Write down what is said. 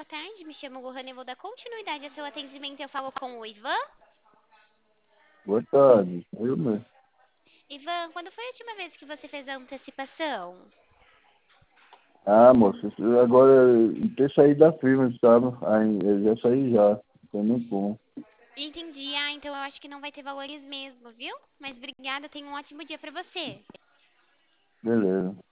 boa tarde. Me chamo Lohane, eu vou dar continuidade ao seu atendimento. Eu falo com o Ivan. Boa tarde, eu mesmo. Ivan, quando foi a última vez que você fez a antecipação? Ah, moça, agora ter saído da firma, sabe? Aí eu já saí já, não tem nem como. Entendi. Então eu acho que não vai ter valores mesmo, viu? Mas obrigada, tenha um ótimo dia pra você. Beleza.